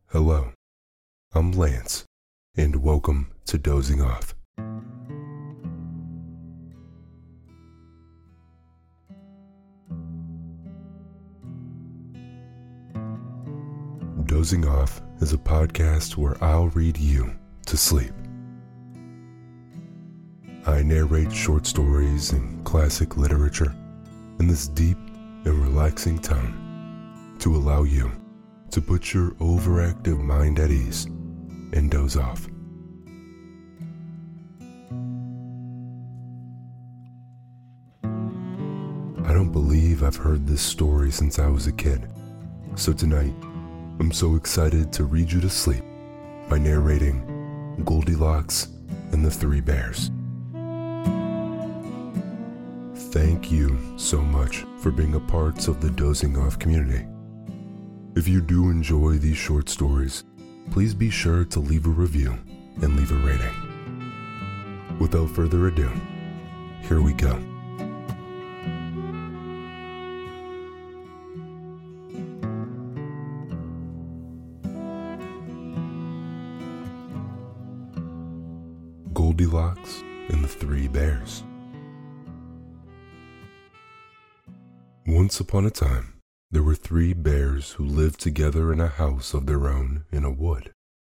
Hello, I'm Lance, and welcome to Dozing Off. Dozing Off is a podcast where I'll read you to sleep. I narrate short stories and classic literature in this deep and relaxing tone to allow you to put your overactive mind at ease and doze off. I don't believe I've heard this story since I was a kid, so tonight I'm so excited to read you to sleep by narrating Goldilocks and the Three Bears. Thank you so much for being a part of the Dozing Off community. If you do enjoy these short stories, please be sure to leave a review and leave a rating. Without further ado, here we go. Goldilocks and the Three Bears. Once upon a time, there were three bears who lived together in a house of their own in a wood.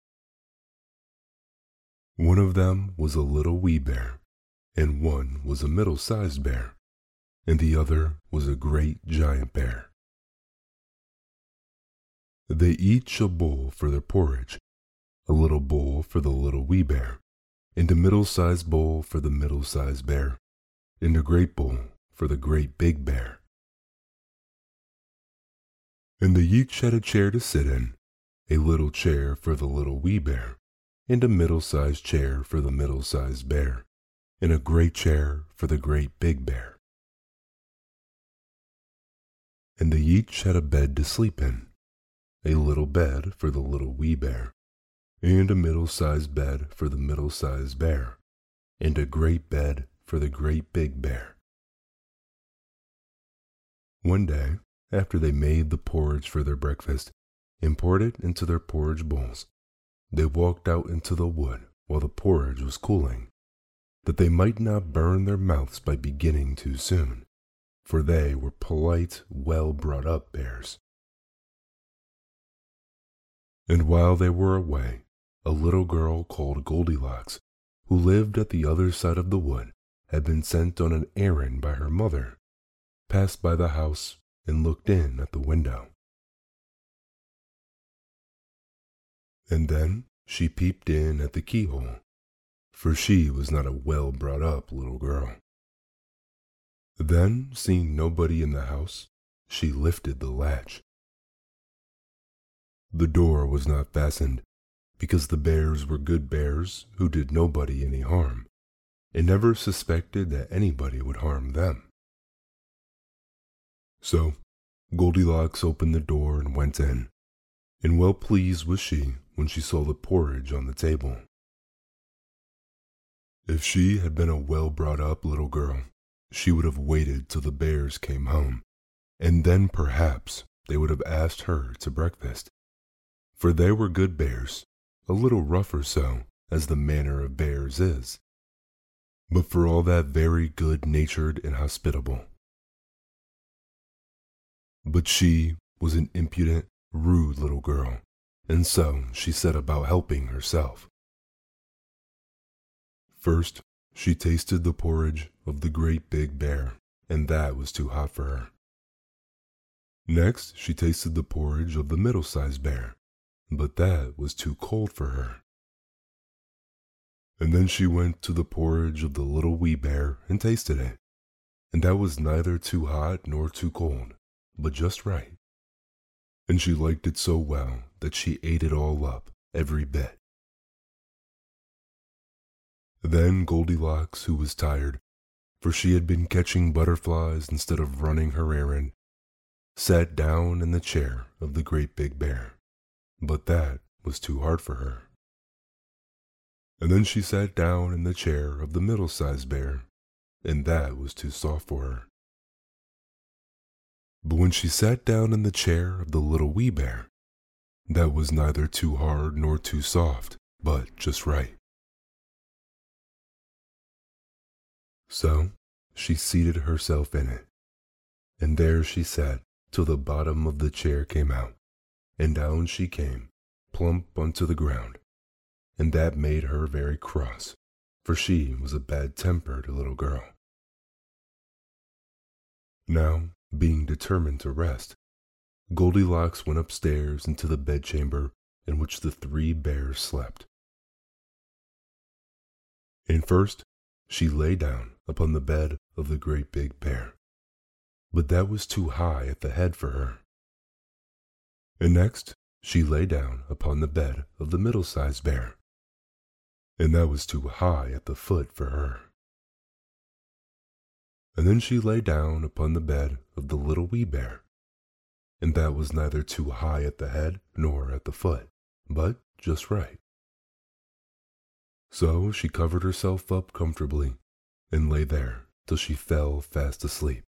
One of them was a little wee bear, and one was a middle-sized bear, and the other was a great giant bear. They each a bowl for their porridge, a little bowl for the little wee bear, and a middle-sized bowl for the middle-sized bear, and a great bowl for the great big bear. And they each had a chair to sit in, a little chair for the little wee bear, and a middle-sized chair for the middle-sized bear, and a great chair for the great big bear. And they each had a bed to sleep in, a little bed for the little wee bear, and a middle-sized bed for the middle-sized bear, and a great bed for the great big bear. One day, after they made the porridge for their breakfast and poured it into their porridge bowls, they walked out into the wood while the porridge was cooling, that they might not burn their mouths by beginning too soon, for they were polite, well-brought-up bears. And while they were away, a little girl called Goldilocks, who lived at the other side of the wood, had been sent on an errand by her mother, passed by the house and looked in at the window. And then she peeped in at the keyhole, for she was not a well-brought-up little girl. Then, seeing nobody in the house, she lifted the latch. The door was not fastened, because the bears were good bears who did nobody any harm, and never suspected that anybody would harm them. So Goldilocks opened the door and went in, and well pleased was she when she saw the porridge on the table. If she had been a well-brought-up little girl, she would have waited till the bears came home, and then perhaps they would have asked her to breakfast, for they were good bears, a little rough or so, as the manner of bears is, but for all that very good-natured and hospitable. But she was an impudent, rude little girl, and so she set about helping herself. First, she tasted the porridge of the great big bear, and that was too hot for her. Next, she tasted the porridge of the middle-sized bear, but that was too cold for her. And then she went to the porridge of the little wee bear and tasted it, and that was neither too hot nor too cold, but just right. And she liked it so well that she ate it all up, every bit. Then Goldilocks, who was tired, for she had been catching butterflies instead of running her errand, sat down in the chair of the great big bear, but that was too hard for her. And then she sat down in the chair of the middle-sized bear, and that was too soft for her. But when she sat down in the chair of the little wee bear, that was neither too hard nor too soft, but just right. So she seated herself in it, and there she sat till the bottom of the chair came out, and down she came, plump onto the ground, and that made her very cross, for she was a bad-tempered little girl. Now, being determined to rest, Goldilocks went upstairs into the bedchamber in which the three bears slept. And first, she lay down upon the bed of the great big bear, but that was too high at the head for her. And next, she lay down upon the bed of the middle-sized bear, and that was too high at the foot for her. And then she lay down upon the bed of the little wee bear, and that was neither too high at the head nor at the foot, but just right. So she covered herself up comfortably and lay there till she fell fast asleep.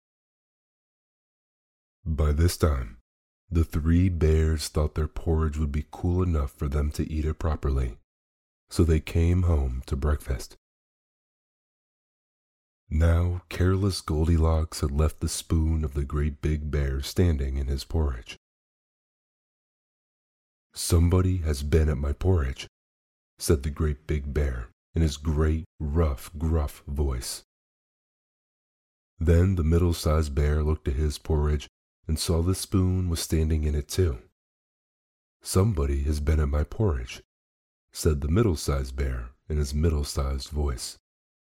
By this time, the three bears thought their porridge would be cool enough for them to eat it properly, so they came home to breakfast. Now careless Goldilocks had left the spoon of the great big bear standing in his porridge. "Somebody has been at my porridge," said the great big bear in his great, rough, gruff voice. Then the middle-sized bear looked at his porridge and saw the spoon was standing in it too. "Somebody has been at my porridge," said the middle-sized bear in his middle-sized voice.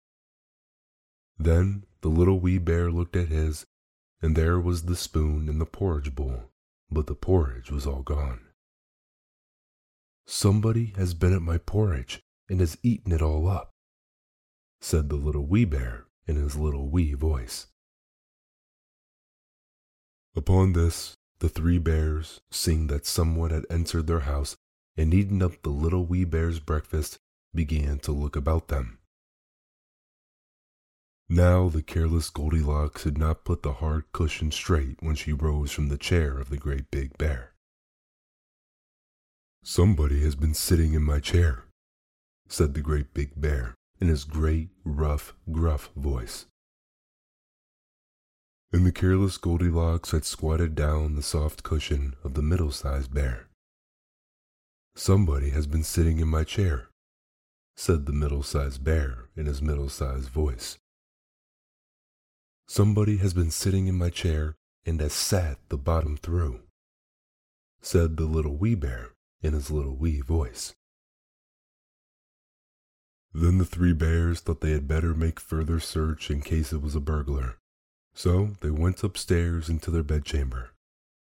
Then the little wee bear looked at his, and there was the spoon in the porridge bowl, but the porridge was all gone. "Somebody has been at my porridge and has eaten it all up," said the little wee bear in his little wee voice. Upon this, the three bears, seeing that someone had entered their house and eaten up the little wee bear's breakfast, began to look about them. Now the careless Goldilocks had not put the hard cushion straight when she rose from the chair of the great big bear. "Somebody has been sitting in my chair," said the great big bear in his great, rough, gruff voice. And the careless Goldilocks had squatted down the soft cushion of the middle-sized bear. "Somebody has been sitting in my chair," said the middle-sized bear in his middle-sized voice. "Somebody has been sitting in my chair and has sat the bottom through," said the little wee bear in his little wee voice. Then the three bears thought they had better make further search in case it was a burglar, so they went upstairs into their bedchamber.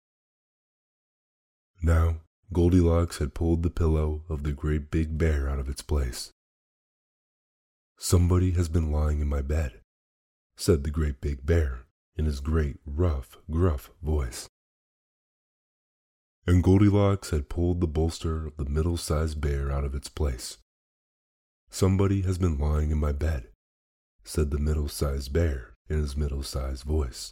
Now Goldilocks had pulled the pillow of the great big bear out of its place. "Somebody has been lying in my bed," said the great big bear in his great, rough, gruff voice. And Goldilocks had pulled the bolster of the middle-sized bear out of its place. "Somebody has been lying in my bed," said the middle-sized bear in his middle-sized voice.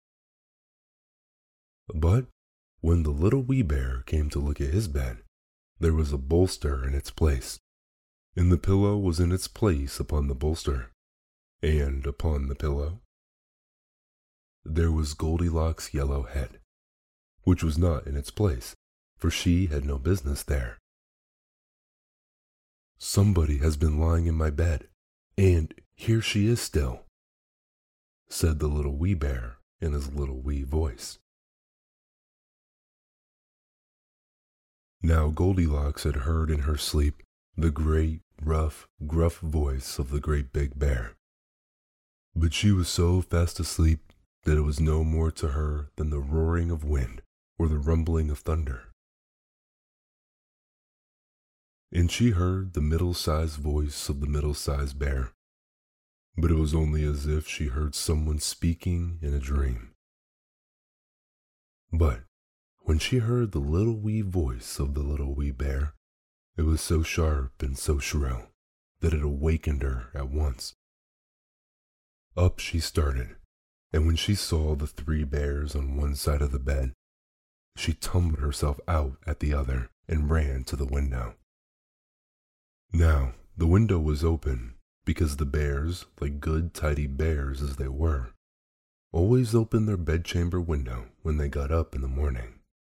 But when the little wee bear came to look at his bed, there was a bolster in its place, and the pillow was in its place upon the bolster, and upon the pillow there was Goldilocks' yellow head, which was not in its place, for she had no business there. "Somebody has been lying in my bed, and here she is still," said the little wee bear in his little wee voice. Now Goldilocks had heard in her sleep the great, rough, gruff voice of the great big bear. But she was so fast asleep that it was no more to her than the roaring of wind or the rumbling of thunder. And she heard the middle-sized voice of the middle-sized bear, but it was only as if she heard someone speaking in a dream. But when she heard the little wee voice of the little wee bear, it was so sharp and so shrill that it awakened her at once. Up she started, and when she saw the three bears on one side of the bed, she tumbled herself out at the other and ran to the window. Now, the window was open because the bears, like good tidy bears as they were, always opened their bedchamber window when they got up in the morning.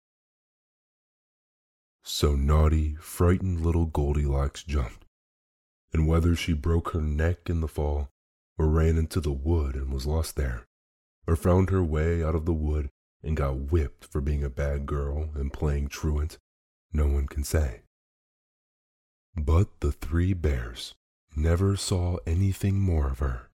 So naughty, frightened little Goldilocks jumped, and whether she broke her neck in the fall, or ran into the wood and was lost there, or found her way out of the wood and got whipped for being a bad girl and playing truant, no one can say. But the three bears never saw anything more of her.